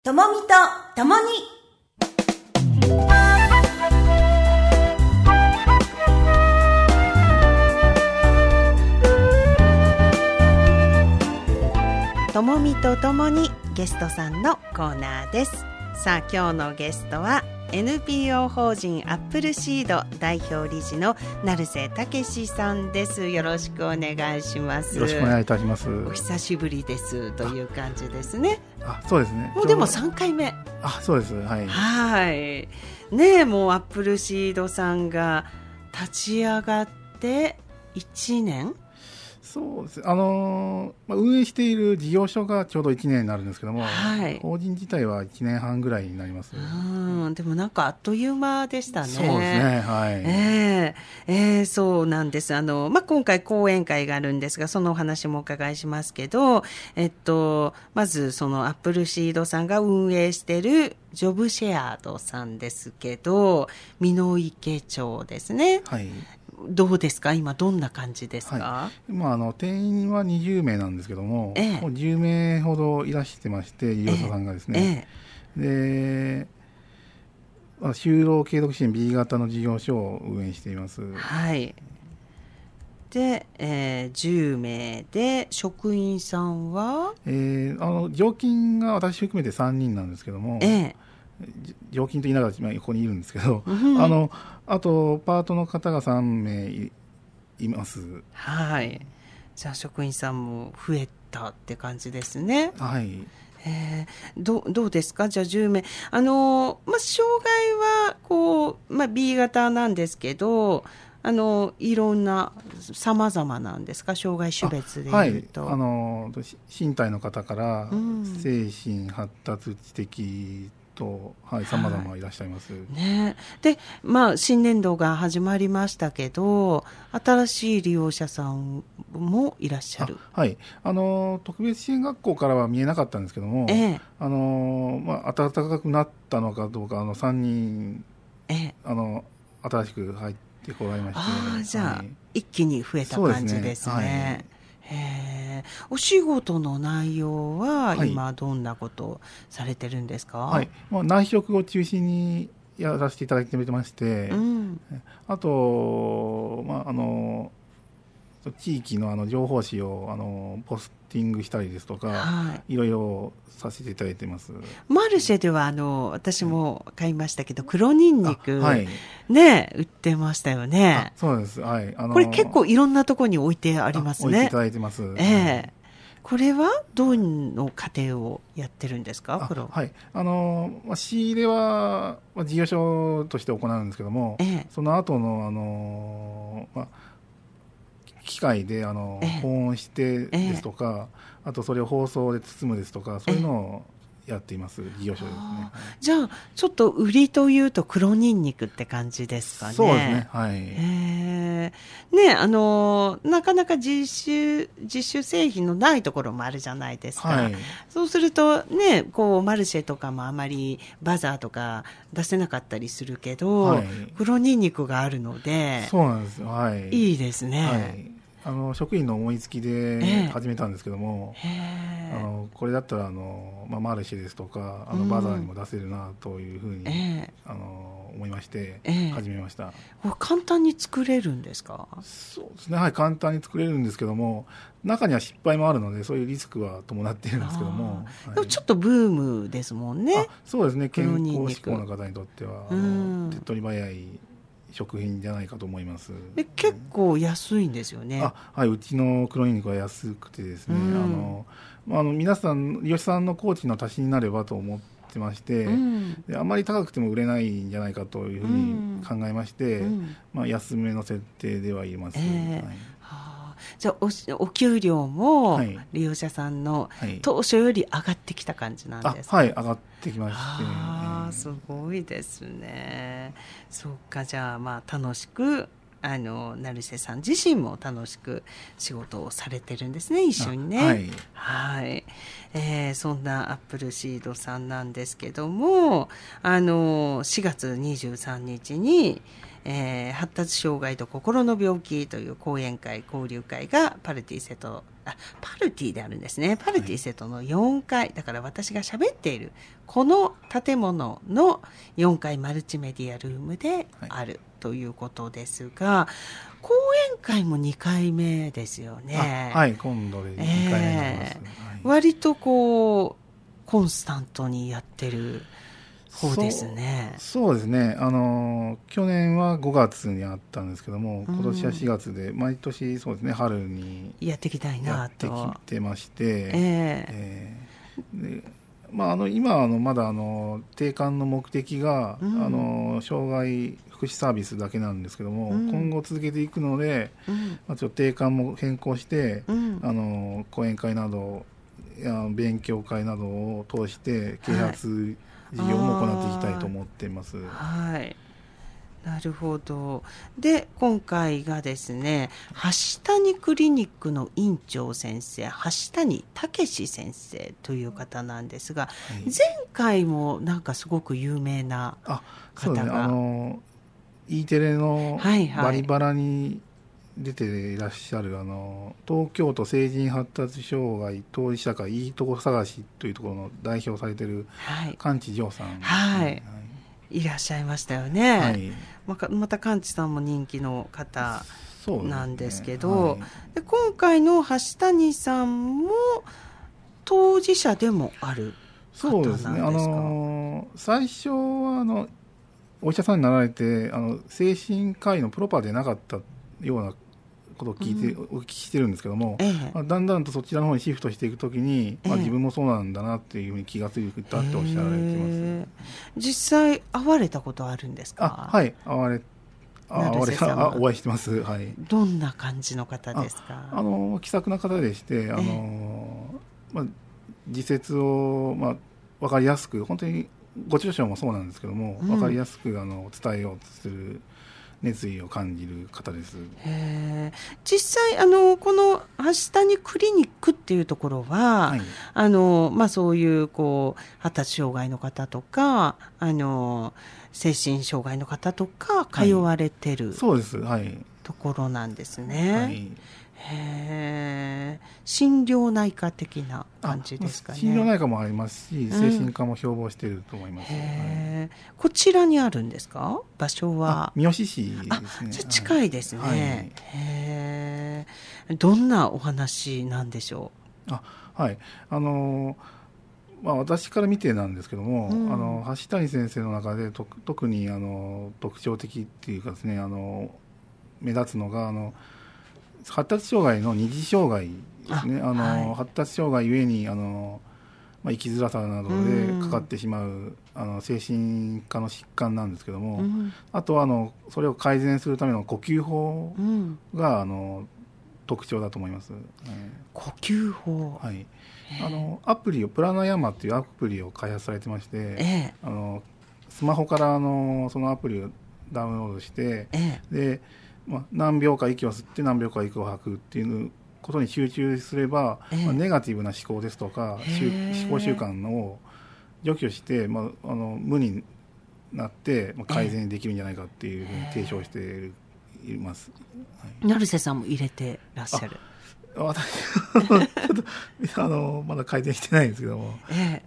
ともみとともに。ともみとともにゲストさんのコーナーです。さあ今日のゲストは NPO 法人アップルシード代表理事の成瀬武さんです。よろしくお願いします。 よろしくお願いいたします。 お久しぶりですという感じですね。 そうですね。 もうでも3回目。 そうです。はい。 はい。ねえ、もうアップルシードさんが立ち上がって1年。 そうです。運営している事業所がちょうど1年になるんですけども、 はい、 法人自体は1年半ぐらいになります。 でもなんかあっという間でしたね。 そうですね。 はい。そうなんです。今回講演会があるんですが、そのお話もお伺いしますけど、まずそのアップルシードさんが運営しているジョブシェアードさんですけど、美濃池町ですね。 はい。 どうですか、今どんな感じですか？ はい、今定員は20名なんですけども、もう10名ほどいらしてまして、事業者さんがですね、で、就労継続支援 B 型の事業所を運営しています。 はい。で、10名で職員さんは、 常勤が私含めて3人なんですけども、常勤と言いながら今ここにいるんですけど、あとパートの方が3名います。 はい。じゃあ職員さんも増えたって感じですね。 はい。 どうですか？じゃあ10名。障害はB 型なんですけど、いろんな様々なんですか？障害種別でいうと。 はい。身体の方から、精神発達知的と、様々いらっしゃいます。 ね。で、新年度が始まりましたけど、新しい利用者さんもいらっしゃる。 はい。特別支援学校からは見えなかったんですけども、暖かくなったのかどうか、3人、新しく入ってこられまして。 じゃあ、一気に増えた感じですね。お仕事の内容は今どんなことをされてるんですか？ はい。内職を中心にやらせていただいてまして、あと、地域の情報誌をポスティングしたりですとか、いろいろさせていただいてます。 マルシェでは私も買いましたけど、黒ニンニク、ね、売ってましたよね。 そうです。はい。 これ結構いろんなところに置いてありますね。 置いていただいてます。 これはどうの過程をやってるんですか？ はい。仕入れは事業所として行うんですけども、その後の機械で保温してですとか、あとそれを包装で包むですとか、そういうのをやっています事業所ですね。 じゃあちょっと売りというと黒ニンニクって感じですかね。 そうですね。はい。 なかなか自主製品のないところもあるじゃないですか。そうするとね、マルシェとかもあまりバザーとか出せなかったりするけど、黒ニンニクがあるので、 そうなんですよ。はい。 いいですね。 職員の思いつきで始めたんですけども、これだったらマルシェですとかバザーにも出せるなというふうに、思いまして始めました。 簡単に作れるんですか？ そうですね。はい、簡単に作れるんですけども、中には失敗もあるのでそういうリスクは伴っているんですけども、 でもちょっとブームですもんね。 そうですね。健康志向の方にとっては手っ取り早い食品じゃないかと思います。 で結構安いんですよね。 はい、うちの黒ニンニクは安くてですね、皆さん利用者さんの工賃の足しになればと思ってまして、であまり高くても売れないんじゃないかというふうに考えまして、安めの設定ではいます。 じゃあ お給料も利用者さんの当初より上がってきた感じなんですか？ はい、上がってきまして、 すごいですね。そうか、じゃあ楽しく成瀬さん自身も楽しく仕事をされてるんですね、一緒にね。はい。そんなアップルシードさんなんですけども、4月23日に発達障害と心の病気という講演会交流会がパルティ瀬戸パルティであるんですね。パルティ瀬戸の4階、だから私が喋っているこの建物の4階マルチメディアルームであるということですが、講演会も2回目ですよね。 はい、今度で2回目になります。 割とコンスタントにやってる方ですね。 そうですね。去年は5月にあったんですけども、今年は4月で、毎年そうですね、春にやっていきたいなと。 やってきてまして、で今まだ定款の目的が、障害福祉サービスだけなんですけども、今後続けていくので、ちょっと定款も変更して、講演会など勉強会などを通して啓発事業も行っていきたいと思っています。 はい、なるほど。で、今回がですね、橋谷クリニックの院長先生、橋谷武先生という方なんですが、前回もなんかすごく有名な方が、 そうですね、E テレのバリバラに出ていらっしゃる、東京都成人発達障害当事者会いいとこ探しというところの代表されている菅地城さん、 いらっしゃいましたよね。また菅地さんも人気の方なんですけど、で今回の橋谷さんも当事者でもある方なんですか？そうですね、 最初はお医者さんになられて精神科医のプロパでなかったようなことをお聞きしてるんですけども、だんだんとそちらの方にシフトしていくときに、自分もそうなんだなっていうふうに気がついたっておっしゃられてます。実際会われたことあるんですか？ はい、お会いしてます。はい。 どんな感じの方ですか？ 気さくな方でして、自説を、分かりやすく、本当にご著書もそうなんですけども、分かりやすく伝えようとする熱意を感じる方です。 実際この橋谷クリニックっていうところは、そういう発達障害の方とか精神障害の方とか通われてる、 そうです、 ところなんですね。心療内科的な感じですかね。 心療内科もありますし、精神科も標榜していると思います。 こちらにあるんですか？場所は三好市ですね。 じゃ近いですね。どんなお話なんでしょう？ 私から見てなんですけども、橋谷先生の中で特に特徴的っていうかですね、目立つのが発達障害の二次障害ですね。発達障害ゆえに生きづらさなどでかかってしまう精神科の疾患なんですけども、あとはそれを改善するための呼吸法が特徴だと思います。 呼吸法、 アプリをプラナヤマっていうアプリを開発されてまして、スマホからそのアプリをダウンロードして、で何秒か息を吸って何秒か息を吐くっていうことに集中すれば、ネガティブな思考ですとか思考習慣を除去して、無になって改善できるんじゃないかっていうふうに提唱しています。 成瀬さんも入れてらっしゃる？ 私ちょっとまだ改善してないんですけども、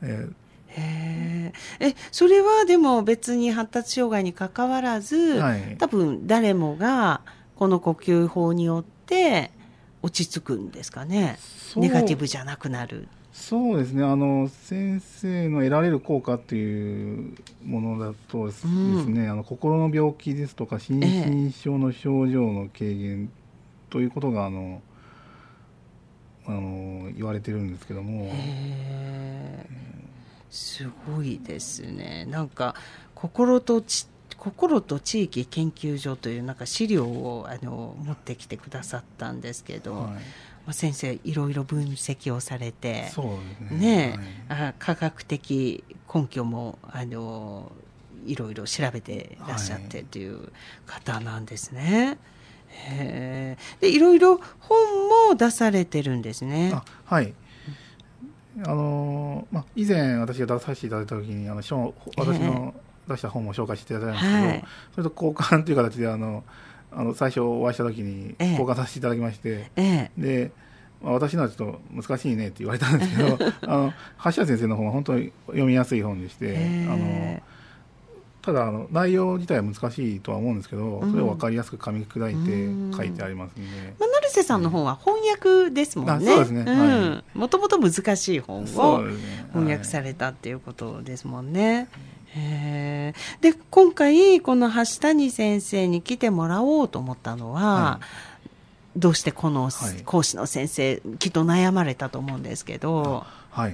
それはでも別に発達障害にかかわらず、多分誰もがこの呼吸法によって落ち着くんですかね。ネガティブじゃなくなる。 そうですね、先生の得られる効果っていうものだとですね、心の病気ですとか心身症の症状の軽減ということが言われてるんですけども、 すごいですね。なんか心と地域研究所というなんか資料を持ってきてくださったんですけど、先生いろいろ分析をされて、科学的根拠もいろいろ調べていらっしゃってという方なんですね。でいろいろ本も出されてるんですね。 以前私が出させていただいた時に私の出した本も紹介していただいたんですけど、それと交換という形で最初お会いした時に交換させていただきまして、で私のはちょっと難しいねって言われたんですけど橋田先生の本は本当に読みやすい本でして、ただ内容自体は難しいとは思うんですけど、それを分かりやすく噛み砕いて書いてありますので、 成瀬さんの本は翻訳ですもんね。 そうですね、 もともと難しい本を翻訳されたっていうことですもんね。で今回この橋谷先生に来てもらおうと思ったのは、どうしてこの講師の先生、きっと悩まれたと思うんですけど、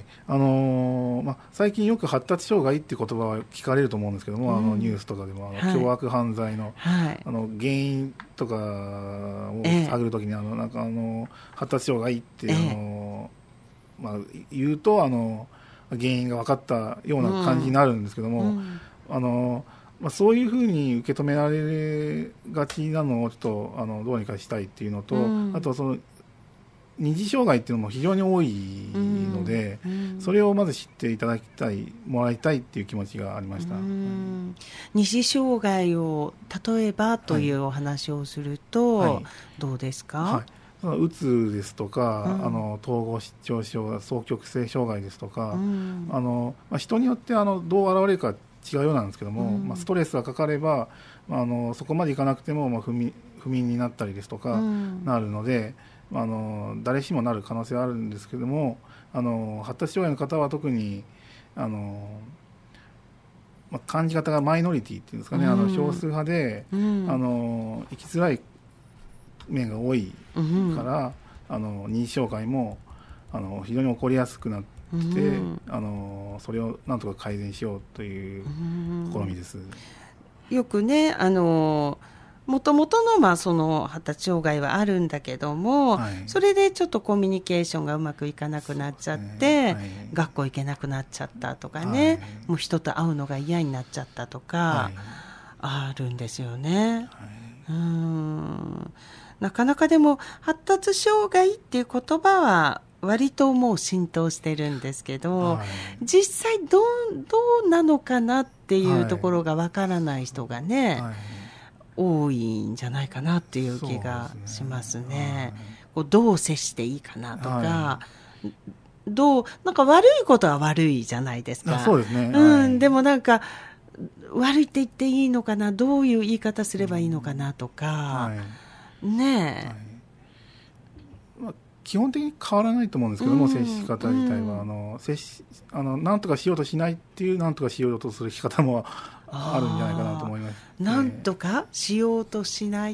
最近よく発達障害っていう言葉は聞かれると思うんですけども、ニュースとかでも凶悪犯罪の、原因とかを探るときに発達障害って言うと原因が分かったような感じになるんですけども、そういうふうに受け止められがちなのをちょっとどうにかしたいっていうのと、あとその二次障害っていうのも非常に多いので、それをまず知ってもらいたいっていう気持ちがありました。 二次障害を例えばというお話をすると、どうですか？ うつですとか、統合失調症、双極性障害ですとか、人によってどう現れるか違うようなんですけども、ストレスがかかれば、そこまでいかなくても、不眠になったりですとか、なるので、誰しもなる可能性はあるんですけども、発達障害の方は特に感じ方がマイノリティっていうんですかね、少数派で、生きづらい面が多いから、認知障害も非常に起こりやすくなって、それをなんとか改善しようという試みです。 よくね、もともとのその発達障害はあるんだけども、それでちょっとコミュニケーションがうまくいかなくなっちゃって、学校行けなくなっちゃったとかね、もう人と会うのが嫌になっちゃったとか、あるんですよね。なかなかでも発達障害っていう言葉は割ともう浸透してるんですけど、実際どうなのかなっていうところがわからない人がね、多いんじゃないかなっていう気がしますね。どう接していいかなとか、なんか悪いことは悪いじゃないですか。 そうですね。 でもなんか悪いって言っていいのかな、どういう言い方すればいいのかなとか、ねえ。 基本的に変わらないと思うんですけども、接し方自体はなんとかしようとしないっていう、なんとかしようとする生き方もあるんじゃないかなと思います。 なんとかしようとしない、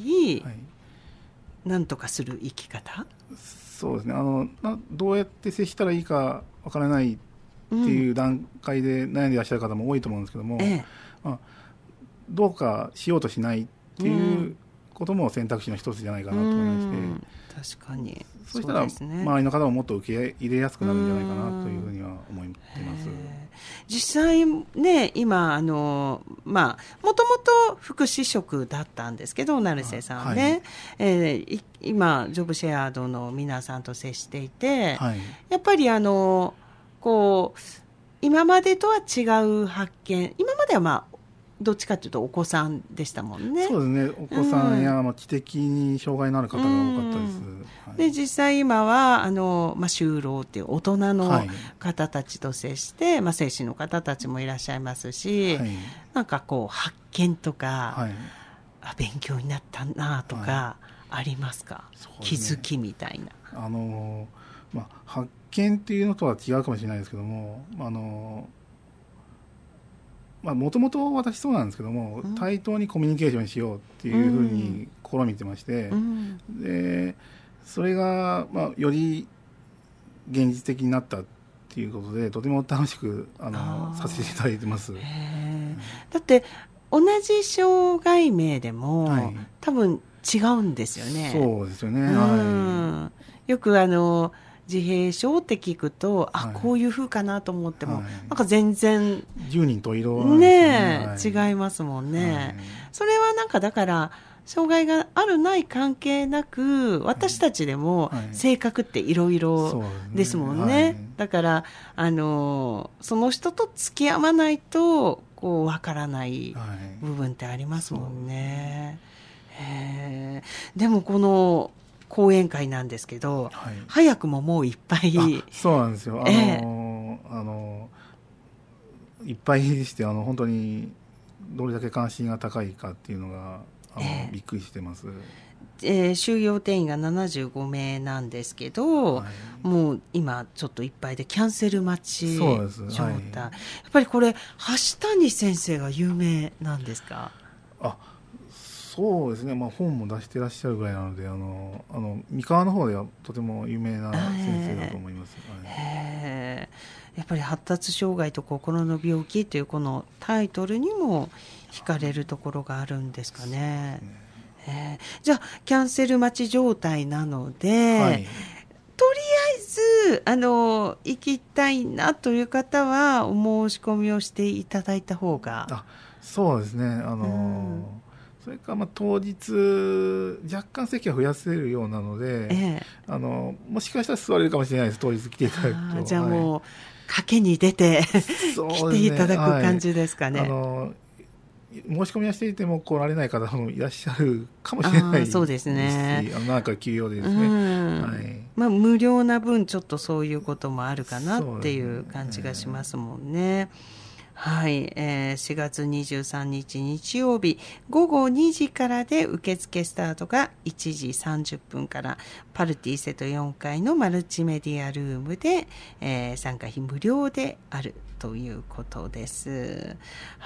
なんとかする生き方。 そうですね。どうやって接したらいいかわからないっていう段階で悩んでいらっしゃる方も多いと思うんですけども、どうかしようとしないっていうことも選択肢の一つじゃないかなと思いまして、確かにそうしたら、周りの方ももっと受け入れやすくなるんじゃないかなというふうには思っています。 実際ね、今もともと福祉職だったんですけど、成瀬さんね、今ジョブシェアードの皆さんと接していて、やっぱりこう今までとは違う発見、今まではどっちかというとお子さんでしたもんね。 そうですね。お子さんや、知的に障害のある方が多かったです。 で実際今は就労っていう大人の方たちと接して、精神の方たちもいらっしゃいますし、なんか発見とか、勉強になったなとかありますか？気づきみたいな。 発見っていうのとは違うかもしれないですけども、もともと私そうなんですけども、対等にコミュニケーションしようっていうふうに試みてまして、でそれが、より現実的になったっていうことで、とても楽しくさせていただいてます。 だって同じ障害名でも、多分違うんですよね。 そうですよね。 よく自閉症って聞くと、こういう風かなと思っても、なんか全然 10人と色なんですね、違いますもんね。それはなんかだから障害があるない関係なく、私たちでも性格っていろいろですもんね。だからその人と付き合わないとわからない部分ってありますもんね。でもこの講演会なんですけど、早くももういっぱい。 そうなんですよ。いっぱいして、本当にどれだけ関心が高いかっていうのが、びっくりしてます。 収容定員が75名なんですけど、もう今ちょっといっぱいでキャンセル待ち状態。やっぱりこれ橋谷先生が有名なんですか？ そうですね、本も出してらっしゃるぐらいなので、三河の方ではとても有名な先生だと思います。 やっぱり発達障害と心の病気というこのタイトルにも惹かれるところがあるんですかね。じゃあキャンセル待ち状態なので、とりあえず行きたいなという方はお申し込みをしていただいた方が。 そうですね。それから当日若干席は増やせるようなので、もしかしたら座れるかもしれないです。当日来ていただくと。 じゃあもう賭けに出て来ていただく感じですかね。 申し込みはしていても来られない方もいらっしゃるかもしれないですし、 そうですね。 なんか休養でですね。 無料な分ちょっとそういうこともあるかなっていう感じがしますもんね。4月23日日曜日午後2時からで受付スタートが1時30分からパルティ瀬戸4階のマルチメディアルームで、参加費無料であるということです。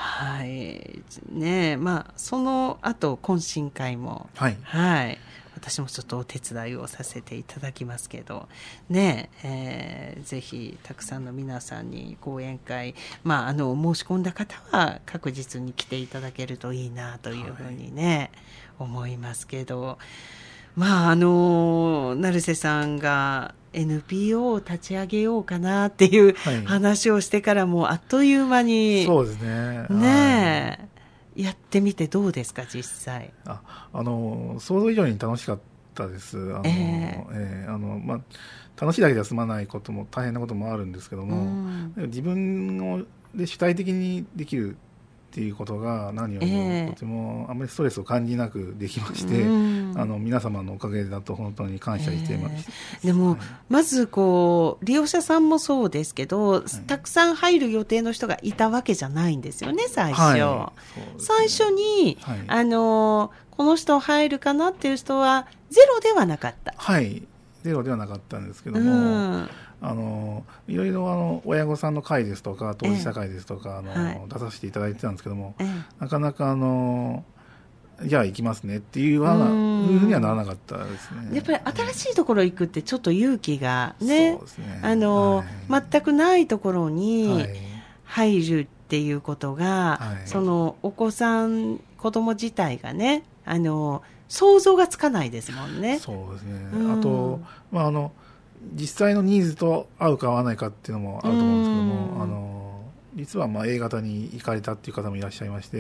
その後懇親会も私もちょっとお手伝いをさせていただきますけどね、ぜひたくさんの皆さんに講演会、申し込んだ方は確実に来ていただけるといいなというふうにね、思いますけど、成瀬さんが NPO を立ち上げようかなっていう話をしてからもうあっという間に、 そうですね。 やってみてどうですか実際？ 想像以上に楽しかったです。楽しいだけでは済まないことも大変なこともあるんですけども、自分で主体的にできるっていうことが何よりもとてもあまりストレスを感じなくできまして、皆様のおかげだと本当に感謝しています。 でも、まず利用者さんもそうですけど、たくさん入る予定の人がいたわけじゃないんですよね、最初。最初に、この人入るかなっていう人はゼロではなかった。 ゼロではなかったんですけども、いろいろ親御さんの会ですとか当事者会ですとか出させていただいてたんですけども、なかなかじゃあ行きますねっていうふうにはならなかったですね。 やっぱり新しいところ行くってちょっと勇気がね、そうですね、全くないところに入るっていうことが、そのお子供自体がね、想像がつかないですもんね。 そうですね。あと実際のニーズと合うか合わないかっていうのもあると思うんですけども、実はA 型に行かれたっていう方もいらっしゃいまして、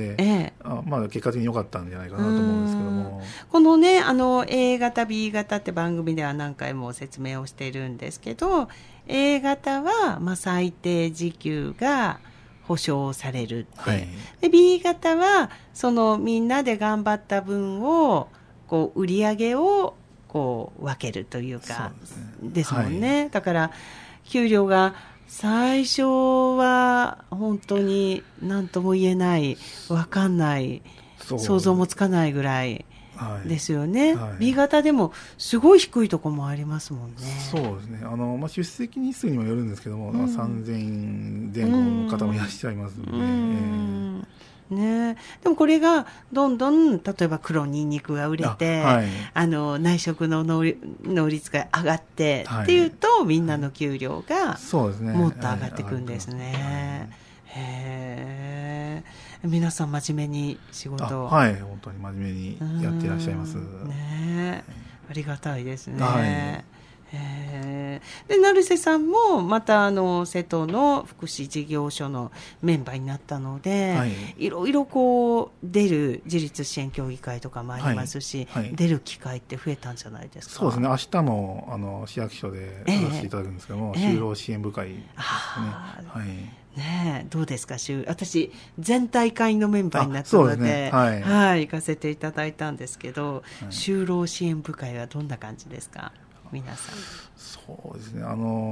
結果的に良かったんじゃないかなと思うんですけども、 このねA 型 B 型って番組では何回も説明をしているんですけど、 A 型は最低時給が保証されるって、で B 型はそのみんなで頑張った分を売り上げを分けるというかですもんね。だから給料が最初は本当に何とも言えない、分かんない、想像もつかないぐらいですよね。B 型でもすごい低いところもありますもんね。 そうですね。出席日数にもよるんですけども、3000前後の方もいらっしゃいますので。 でもこれがどんどん例えば黒ニンニクが売れて、内食の能率が上がってっていうと、みんなの給料がもっと上がっていくんですね。皆さん真面目に仕事を、 本当に真面目にやっていらっしゃいます。 ありがたいですね。で成瀬さんもまた瀬戸の福祉事業所のメンバーになったので、いろいろ出る自立支援協議会とかもありますし、出る機会って増えたんじゃないですか？ そうですね。明日も市役所で出させていただくんですけども、就労支援部会ですねえ、どうですか、私全体会のメンバーになったの で、はい、行かせていただいたんですけど、就労支援部会はどんな感じですか、皆さん。 そうですね、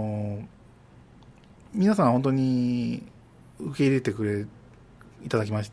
皆さん本当に受け入れていただきまして、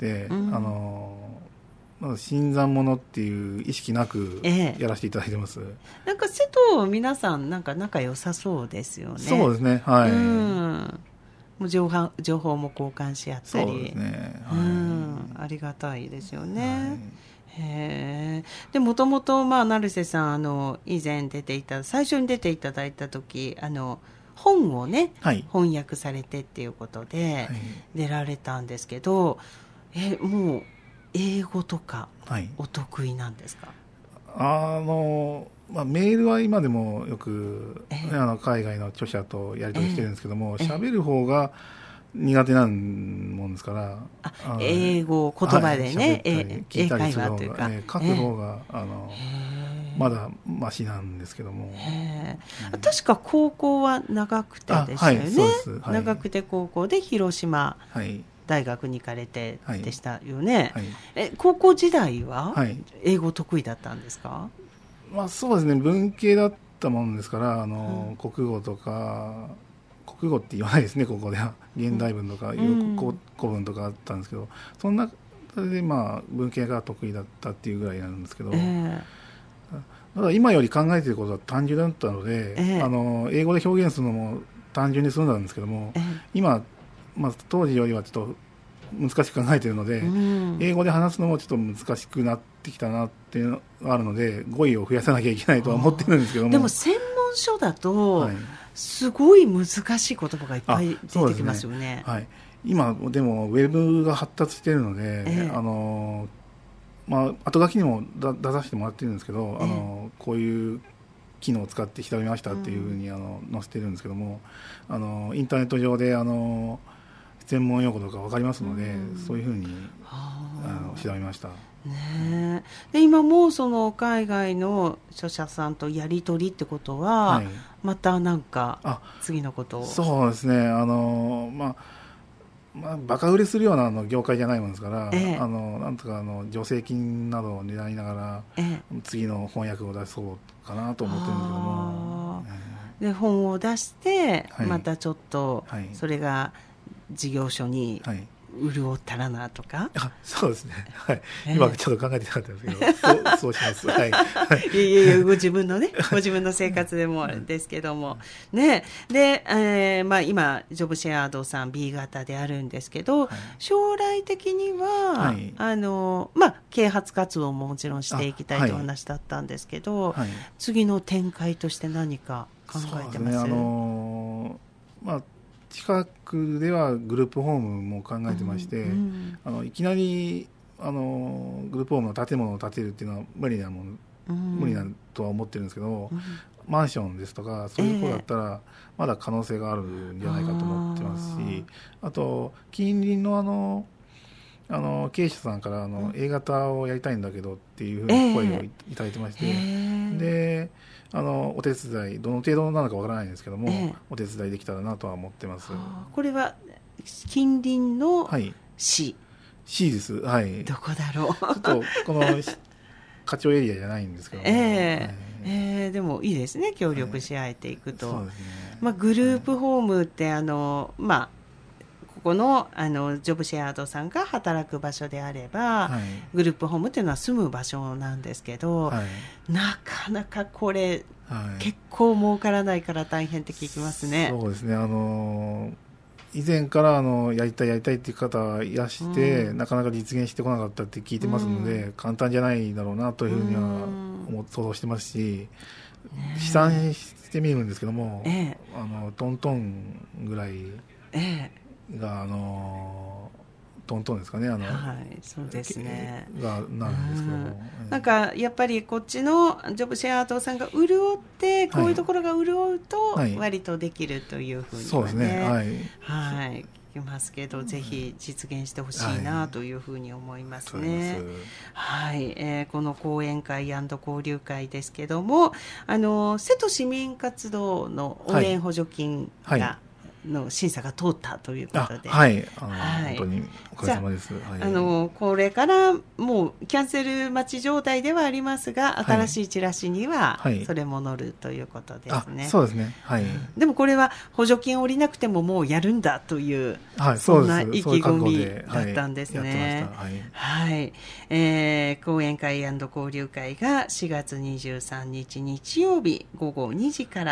新参者っていう意識なくやらせていただいてます。 なんか瀬戸皆さんなんか仲良さそうですよね。 そうですね、はい。 もう情報も交換し合ったり、 そうですね、 ありがたいですよね。へで、もともと成瀬さん以前最初に出ていただいた時本をね、翻訳されてっていうことで出られたんですけど、もう英語とかお得意なんですか？ メールは今でもよく、海外の著者とやり取りしてるんですけども、喋る方が苦手なもんですから、 英語言葉でね、 聞いたりする方が、書く方がまだマシなんですけども、 確か高校は長久手でしたよね。長久手高校で広島大学に行かれてでしたよね。高校時代は英語得意だったんですか？ そうですね、文系だったもんですから、国語とか、国語って言わないですね、ここでは。現代文とか、古文とかあったんですけど、そんなで文系が得意だったっていうぐらいなんですけど、ただ今より考えていることは単純だったので、英語で表現するのも単純に済んだんですけども、今、当時よりはちょっと難しく考えているので、英語で話すのもちょっと難しくなってきたなっていうのがあるので、語彙を増やさなきゃいけないとは思ってるんですけども。 でも専門書だと、すごい難しい言葉がいっぱい出てきますよね。 今でもウェブが発達しているので、後書きにも出させてもらってるんですけど、こういう機能を使って調べましたっていうふうに載せてるんですけども、インターネット上で専門用語とか分かりますので、そういうふうに調べました。 で今もその海外の著者さんとやり取りってことは、またなんか次のことを。 そうですね、バカ売れするような業界じゃないもんですから、なんとか助成金などを狙いながら、次の翻訳を出そうかなと思ってるんですけども、 で本を出して、またちょっとそれが事業所に潤ったらなとか。 そうですね、今ちょっと考えてなかったんですけど、そうします。 ご自分の生活でもですけどもね。で、今ジョブシェアードさん B 型であるんですけど、将来的には、啓発活動ももちろんしていきたいという話だったんですけど、次の展開として何か考えてます？ 近くではグループホームも考えてまして、いきなりグループホームの建物を建てるっていうのは無理なとは思ってるんですけど、マンションですとかそういうところだったらまだ可能性があるんじゃないかと思ってますし、あと近隣の経営者さんから A 型をやりたいんだけどっていうふうに声をいただいてまして、でお手伝いどの程度なのかわからないんですけども、お手伝いできたらなとは思ってます。 これは近隣の市、 市です。 どこだろう。 ちょっとこの課長エリアじゃないんですけども、 でもいいですね、協力し合えていくと。そうですね。グループホームってここのジョブシェアードさんが働く場所であれば、グループホームっていうのは住む場所なんですけど、なかなかこれ、結構儲からないから大変って聞きますね。 そうですね、以前からやりたいっていう方いらして、なかなか実現してこなかったって聞いてますので、簡単じゃないだろうなというふうには想像してますし、試算してみるんですけども、トントンぐらいがトントンですかね、 そうですねがなんですけども、 なんかやっぱりこっちのジョブシェアードさんが潤って、こういうところが潤うと割とできるというふうにはね、 そうですね、 聞きますけど、ぜひ実現してほしいなというふうに思いますね。この講演会&交流会ですけども、瀬戸市民活動の応援補助金がの審査が通ったということで、 はい、本当におかげさまです。 はい、これからもうキャンセル待ち状態ではありますが、新しいチラシにはそれも載るということですね。 そうですね。はい。 でもこれは補助金下りなくてももうやるんだという、 はい、 そんな意気込みだったんですね。はい。講演会&交流会が4月23日日曜日午後2時から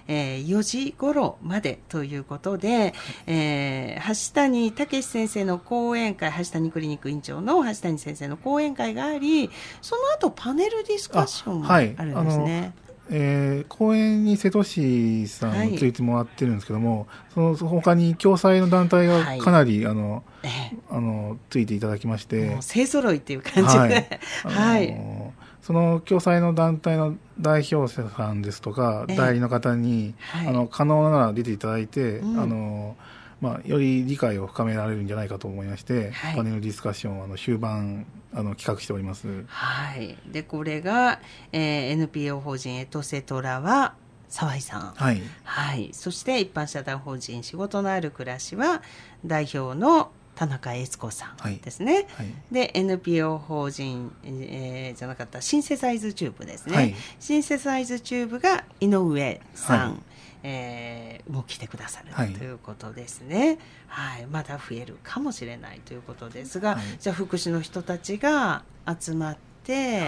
、4時頃までということで、橋谷武先生の講演会、橋谷クリニック院長の橋谷先生の講演会があり、その後パネルディスカッションもあるんですね。 講演に瀬戸市さんをついてもらってるんですけども、その他に共催の団体がかなり、ついていただきまして、 もう勢ぞろいっていう感じで、 その共催の団体の代表者さんですとか、代理の方に、可能なら出ていただいて、より理解を深められるんじゃないかと思いまして、パネルディスカッションを終盤企画しております。 はい。で、これが、NPO 法人エトセトラは沢井さん。はい。はい。そして一般社団法人仕事のある暮らしは代表の田中悦子さんですね。はい。で、NPO 法人、じゃなかったシンセサイズチューブですね。はい。シンセサイズチューブが井上さん。もう来てくださるということですね。はい。まだ増えるかもしれないということですが、じゃあ福祉の人たちが集まって、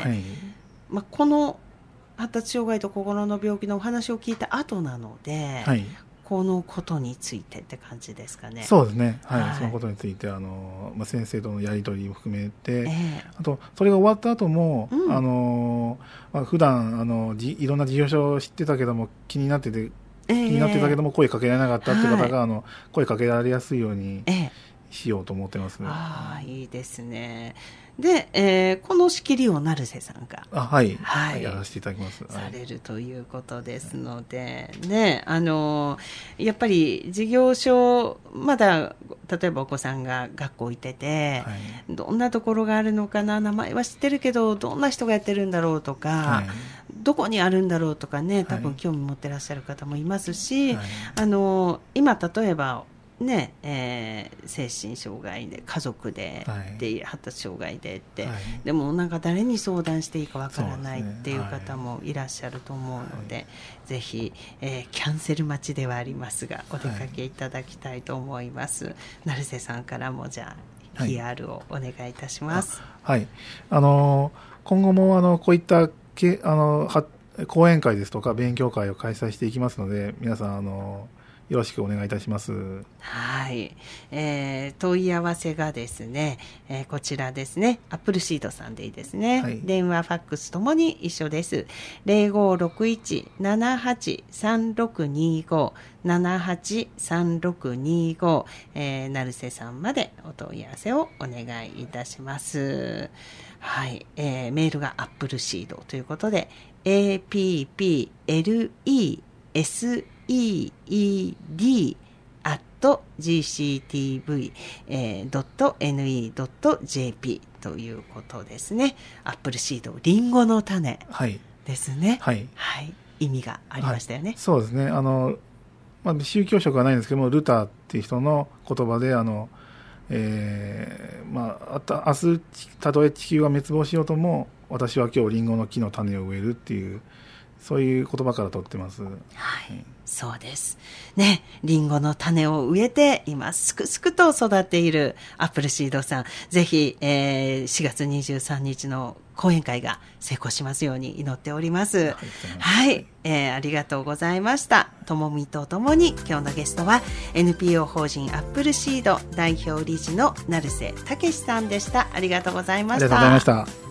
この発達障害と心の病気のお話を聞いた後なので、このことについてって感じですかね。 そうですね。はい。そのことについて先生とのやり取りも含めて、あとそれが終わった後も、普段いろんな事業所を知ってたけども気になってたけども声かけられなかったっていう方が、声かけられやすいようにしようと思ってます。 いいですね。で、この仕切りを成瀬さんがやらせていただきます。 されるということですので、ね、やっぱり事業所、まだ例えばお子さんが学校行ってて、どんなところがあるのかな、名前は知ってるけどどんな人がやってるんだろうとか、どこにあるんだろうとかね、多分興味持ってらっしゃる方もいますし、今例えばね、精神障害で家族で、発達障害でって、でもなんか誰に相談していいかわからないっていう方もいらっしゃると思うので、ぜひ、キャンセル待ちではありますがお出かけいただきたいと思います。成瀬さんからもじゃあ PR をお願いいたします。 今後もこういった講演会ですとか勉強会を開催していきますので、皆さんよろしくお願いいたします。 はい。問い合わせがですね、こちらですね、アップルシードさんでいいですね。電話、ファックスともに一緒です。0561-783625、783625、成瀬さんまでお問い合わせをお願いいたします。はい。メールがアップルシードということで、appleseed@gctv.ne.jp ということですね。アップルシード、リンゴの種ですね。意味がありましたよね。 そうですね。宗教色はないんですけども、ルターっていう人の言葉で、明日たとえ地球が滅亡しようとも、私は今日リンゴの木の種を植えるっていう、そういう言葉から取ってます。 そうですね。リンゴの種を植えて今すくすくと育っているアップルシードさん、ぜひ、4月23日の講演会が成功しますように祈っております。ありがとうございました。ともみとともに今日のゲストは NPO 法人アップルシード代表理事の成瀬武さんでした。ありがとうございました。 ありがとうございました。